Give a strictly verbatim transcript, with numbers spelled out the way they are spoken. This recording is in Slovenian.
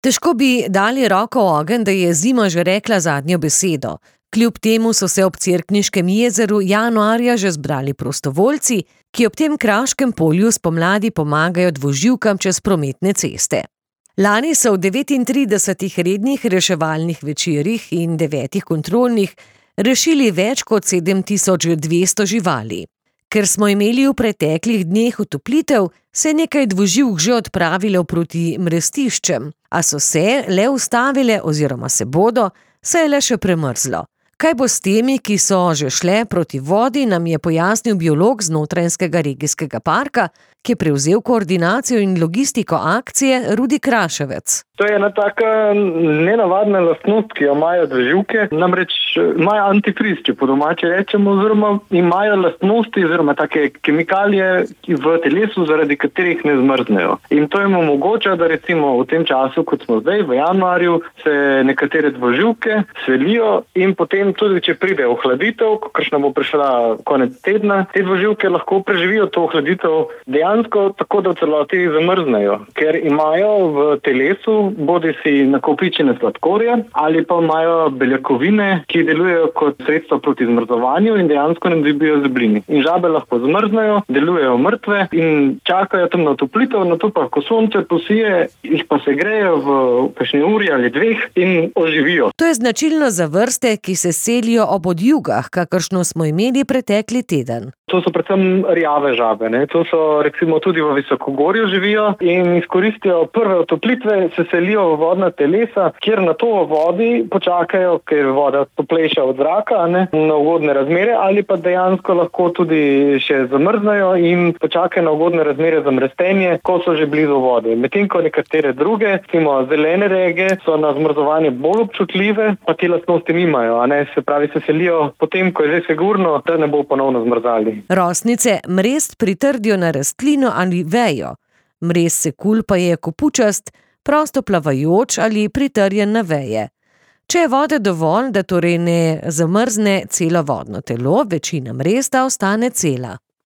Težko bi dali roko v ogenj, da je zima že rekla zadnjo besedo. Kljub temu so se ob Cerkniškem jezeru januarja že zbrali prostovoljci, ki ob tem kraškem polju spomladi pomagajo dvoživkam čez prometne ceste. Lani so v devetintridesetih rednih reševalnih večerih in devetih kontrolnih rešili več kot sedem tisoč dvesto živali. Ker smo imeli v preteklih dneh utoplitev, se je nekaj dvoživk že odpravilo proti mrestiščem, a so se le ustavile oziroma se bodo, saj je le še premrzlo. Kaj bo s temi, ki so že šle proti vodi, nam je pojasnil biolog z Notranjskega regijskega parka, ki je prevzel koordinacijo in logistiko akcije, Rudi Kraševec. To je ena taka nenavadna lastnost, ki jo imajo dvoživke, namreč imajo antifriz, če po domače rečemo, oziroma imajo lastnosti oziroma take kemikalije v telesu, zaradi katerih ne zmrznejo. In to jim omogoča, da recimo v tem času, kot smo zdaj, v januarju, se nekatere dvoživke svelijo in potem tudi, če pride ohladitev, kakršna bo prišla konec tedna, te dvoživke lahko preživijo to ohladitev dejansko tako, da v celoti zamrznejo, ker imajo v telesu bodi si nakopičene sladkorje ali pa imajo beljakovine, ki delujejo kot sredstvo proti zmrzovanju in dejansko ne dobijo zeblini. In žabe lahko zmrznejo, delujejo mrtve in čakajo tam na otoplitev, nato pa, ko sonce posije, jih pa se grejo v kakšni uri ali dveh in oživijo. To je značilno za vrste, ki se selijo ob odjugah, kakršno smo imeli pretekli teden. To so predvsem rjave žabe, ne? To so recimo tudi v visokogorju živijo in izkoristijo prve otoplitve, se selijo v vodna telesa, kjer na to v vodi počakajo, ker je voda toplejša od zraka, ne? Na ugodne razmere, ali pa dejansko lahko tudi še zamrznejo in počakajo na ugodne razmere za mrestenje, ko so že blizu vode. Medtem ko nekatere druge, recimo zelene rege, so na zmrzovanje bolj občutljive, pa te lastnosti nimajo, a ne? Se pravi, se selijo potem, ko je že sigurno, da ne bo ponovno zmrzali. Rosnice mrest pritrdijo na rastlino ali vejo. Mrest sekul pa je kopučast, prosto plavajoč ali pritrjen na veje. Če je vode dovolj, da torej ne zamrzne celo vodno telo, večina mresta ostane cela.